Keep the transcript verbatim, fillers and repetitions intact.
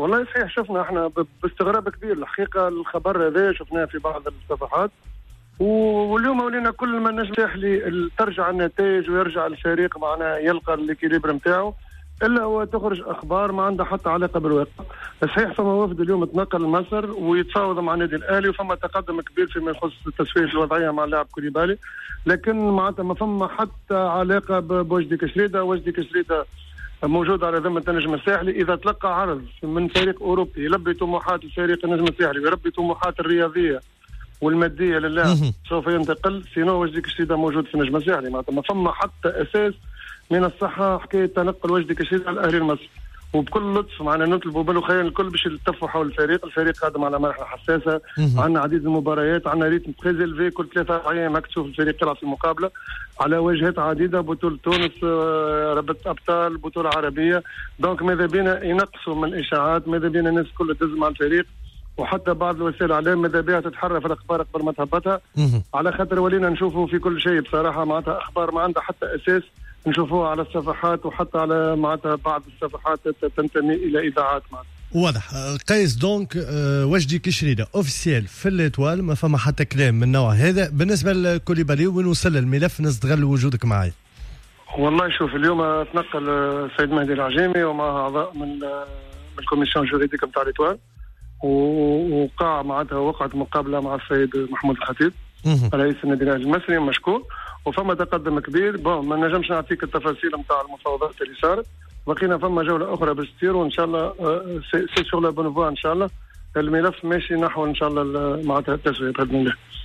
والله صحيح شفنا احنا باستغراب كبير الحقيقه الخبر هذا شفناه في بعض الصفحات، واليوم ولينا كل ما نجم تحلي ترجع النتائج ويرجع الفريق معناها يلقى الكيليبر نتاعو، الا هو تخرج اخبار ما عندها حتى علاقه بالواقع. صحيح فما وفد اليوم تنقل لمصر ويتفاوض مع النادي الاهلي وفما تقدم كبير فيما يخص التسويه الوضعيه مع اللاعب كوليبالي، لكن معناتها ما فما حتى علاقه بوجدي كشريده. وجدي كشريده موجود على ذمه النجم الساحلي، اذا تلقى عرض من فريق اوروبي يلبي طموحات الفريق النجم الساحلي ويلبي طموحات الرياضيه والماديه للاعب سوف ينتقل. سينو وجدي كشريده موجود في النجم الساحلي، معناتها ما فما حتى اساس من الصحة حكاية تنقل وجدي كشريدة على الأهلي المصري. وبكل لطف معنا نطلبوا بالخير الكل باش يلتفوا حول الفريق، الفريق قادم على مرحلة حساسة، عندنا عديد المباريات، عندنا ريتم تريزلفي كل ثلاثة أيام تشوف الفريق يلعب في مقابلة على واجهات عديدة، بطولة تونس، رابطة أبطال، بطولة عربية. دونك ماذا بينا ينقصوا من الإشاعات، ماذا بينا الناس كل تدز مع الفريق، وحتى بعض الوسائل الاعلام ماذا بها تتحرى في الاخبار قبل ما تهبطها، على خاطر ولينا نشوفوا في كل شيء بصراحه معناتها اخبار ما عندها حتى اساس نشوفوها على الصفحات، وحتى على معناتها بعض الصفحات تنتمي الى اذاعات معناتها. واضح. قيس دونك أه وجدي كشريدة اوفيسيال في الاتوال، ما فما حتى كلام من النوع هذا. بالنسبه لكوليبالي وين وصل الملف نستغل وجودك معي؟ والله شوف اليوم تنقل السيد مهدي العجيمي ومعه اعضاء من من الكوميسيون جوريديك نتاع الاتوال، ووقع معناتها وقعت مقابله مع السيد محمود الخطيب رئيس النادي الاهلي المصري مشكور، وفما تقدم كبير. بون ما نجمش نعطيك التفاصيل نتاع المفاوضات اللي صارت، بقينا فما جوله اخرى باش تصير، وان شاء الله سي سور لا بون فوا ان شاء الله الملف ماشي نحو ان شاء الله معناتها التسويه باذن الله.